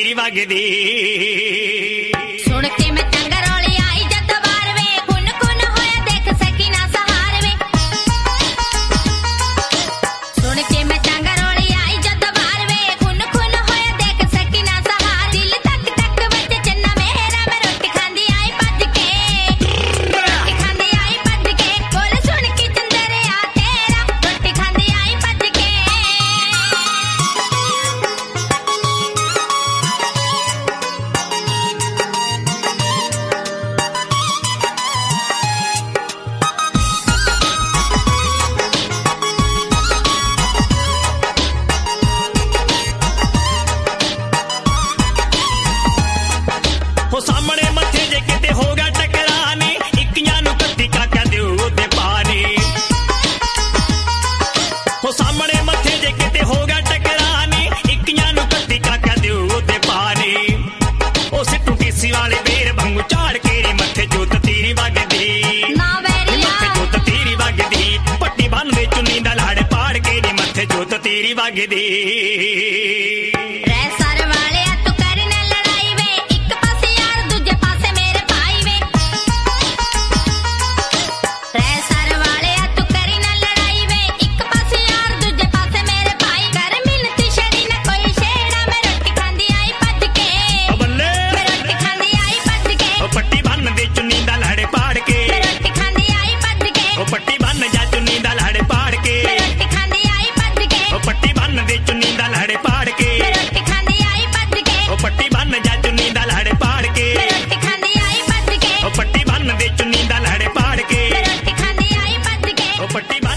ਤੀਰੀ ਵਗਦੀ। ਸੁਣ ਕੇ ਮੈਂ ਚੰਗ ਰੌਲੀ ਆਈ ਜਦ ਬਾਰ ਵੇ ਖੁਨ ਖੁਨ ਹੋਇਆ ਦੇਖ ਸਕੀ ਨਾ ਸਹਾਰ ਵੇ। ਸੁਣ ਕੇ ਮੈਂ ਚੰਗ ਰੌਲੀ ਆਈ ਜਦ ਬਾਰ ਵੇ ਖੁਨ ਖੁਨ ਹੋਇਆ ਦੇਖ ਸਕੀ ਨਾ ਸਹਾਰ। ਦਿਲ ਤੱਕ ਤੱਕ ਵਿੱਚ ਚੰਨਾ ਮੇਰਾ ਮੈਂ ਰੋਟੀ ਖਾਂਦੀ ਆਈ ਭੱਜ ਕੇ। ਰੋਟੀ ਖਾਂਦੀ ਆਈ ਭੱਜ ਕੇ ਬੋਲ ਸੁਣ ਕੇ ਚੰਦਰਿਆ ਤੇਰਾ ਰੋਟੀ ਖਾਂਦੀ ਆਈ ਭੱਜ ਕੇ। ਹੋ ਸਾਹਮਣੇ ਮੱਥੇ ਜੇ ਕਿਤੇ ਹੋ ਗਿਆ ਟਕਰਾਨੀ ਇੱਕੀਆਂ ਨੂੰ ਕੱਤੀ ਕਾਕਿਆ ਦਿਓ ਤੇ ਪਾਣੀ। ਹੋ ਸਾਹਮਣੇ ਮੱਥੇ ਜੇ ਕਿਤੇ ਹੋ ਗਿਆ ਟਕਰਾਨੀ ਇੱਕੀਆਂ ਨੂੰ ਕੱਤੀ ਕਾਕਿਆ ਦਿਓ ਤੇ ਪਾਣੀ। ਉਹ ਸਿੱਟੂ ਟੀਸੀ ਵਾਲੇ ਬੇਰ ਭੰਗੂ ਝਾੜ ਕੇ ਨੀ ਮੱਥੇ ਜੋਤ ਤੀਰੀ ਵਗਦੀ। ਨਾ ਵੈਰੀਆ ਮੱਥੇ ਜੋਤ ਤੀਰੀ ਵਗਦੀ ਪੱਟੀ ਬੰਨ੍ਹਦੇ ਚੁੰਨੀ ਦਾ ਲਾੜ ਪਾੜ ਕੇ ਨੀ ਮੱਥੇ ਜੋਤ ਤੀਰੀ ਵਗਦੀ। ਰੈਸਰ ਵਾਲਿਆ ਤੂੰ ਕਰ ਨਾ ਲੜਾਈ ਵੇ ਇੱਕ ਪਾਸੇ ਯਾਰ ਦੂਜੇ ਪਾਸੇ ਮੇਰੇ ਭਾਈ ਵੇ। ਰੈਸਰ ਵਾਲਿਆ ਤੂੰ ਕਰ ਨਾ ਲੜਾਈ ਵੇ ਇੱਕ ਪਾਸੇ ਯਾਰ ਦੂਜੇ ਪਾਸੇ ਮੇਰੇ ਭਾਈ। ਕਰ ਮਿੰਨਤੀ ਛੜੀ ਨਾ ਕੋਈ ਛੇੜਾ ਮੈਂ ਰੋਟੀ ਖਾਂਦੀ ਆਈ ਭੱਜ ਕੇ। ਓ ਬੱਲੇ ਮੈਂ ਰੋਟੀ ਖਾਂਦੀ ਆਈ ਭੱਜ ਕੇ। ਓ ਪੱਟੀ ਬੰਨ੍ਹਦੇ ਚੁੰਨੀ ਦਾ ਲਾੜ ਪਾੜ ਕੇ। ਮੈਂ ਰੋਟੀ ਖਾਂਦੀ ਆਈ ਭੱਜ ਕੇ। ਓ ਪੱਟੀ ਬੰਨ੍ਹ ਜਾ ਚੁੰਨੀ ਦਾ ਲਾੜ ਪਾੜ ਕੇ। ਮੈਂ ਰੋਟੀ ਖਾਂਦੀ ਆਈ ਭੱਜ ਕੇ। ਓ ਪੱਟੀ ਬੰਨ੍ਹਦੇ ਚੁੰਨੀ ਦਾ ਲਾੜ ਪਾੜ ਕੇ। ਮੈਂ ਰੋਟੀ ਖਾਂਦੀ ਆਈ ਭੱਜ ਕੇ। ਓ ਪੱਟੀ ਬੰਨ੍ਹ ਜਾ ਚੁੰਨੀ ਦਾ ਲਾੜ ਪਾੜ ਕੇ। ਮੈਂ ਰੋਟੀ ਖਾਂਦੀ ਆਈ ਭੱਜ ਕੇ। ਓ ਪੱਟੀ ਬੰਨ੍ਹਦੇ ਚੁੰਨੀ ਦਾ ਲਾੜ ਪਾੜ ਕੇ। ਮੈਂ ਰੋਟੀ ਖਾਂਦੀ ਆਈ ਭੱਜ ਕੇ। ਓ ਪੱਟੀ